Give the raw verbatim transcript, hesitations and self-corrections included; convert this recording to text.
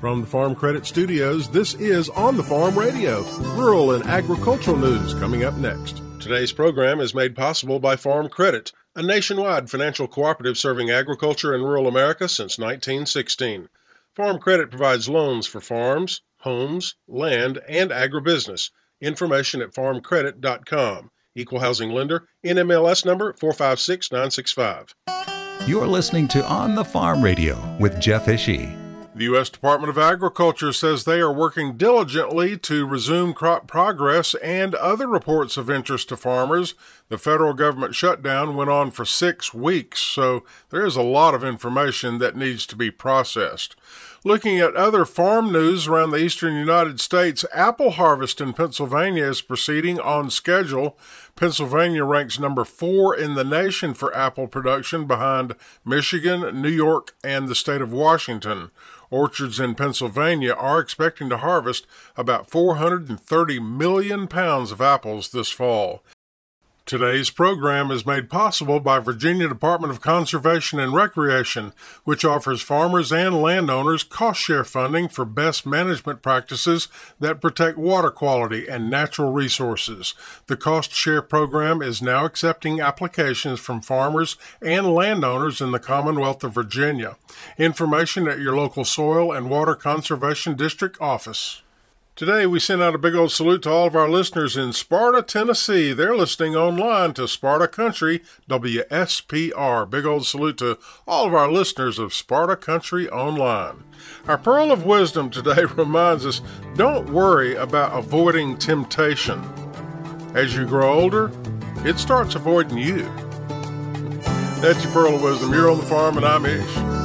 From the Farm Credit Studios, this is On the Farm Radio, rural and agricultural news coming up next. Today's program is made possible by Farm Credit, a nationwide financial cooperative serving agriculture and rural America since nineteen sixteen. Farm Credit provides loans for farms, homes, land, and agribusiness. Information at farm credit dot com. Equal housing lender, N M L S number four five six nine six five. You're listening to On the Farm Radio with Jeff Ishii. The U S Department of Agriculture says they are working diligently to resume crop progress and other reports of interest to farmers. The federal government shutdown went on for six weeks, so there is a lot of information that needs to be processed. Looking at other farm news around the eastern United States, apple harvest in Pennsylvania is proceeding on schedule. Pennsylvania ranks number four in the nation for apple production behind Michigan, New York, and the state of Washington. Orchards in Pennsylvania are expecting to harvest about four hundred thirty million pounds of apples this fall. Today's program is made possible by Virginia Department of Conservation and Recreation, which offers farmers and landowners cost-share funding for best management practices that protect water quality and natural resources. The cost-share program is now accepting applications from farmers and landowners in the Commonwealth of Virginia. Information at your local Soil and Water Conservation District office. Today, we send out a big old salute to all of our listeners in Sparta, Tennessee. They're listening online to Sparta Country, W S P R. Big old salute to all of our listeners of Sparta Country Online. Our Pearl of Wisdom today reminds us, don't worry about avoiding temptation. As you grow older, it starts avoiding you. That's your Pearl of Wisdom. You're on the farm, and I'm Ish.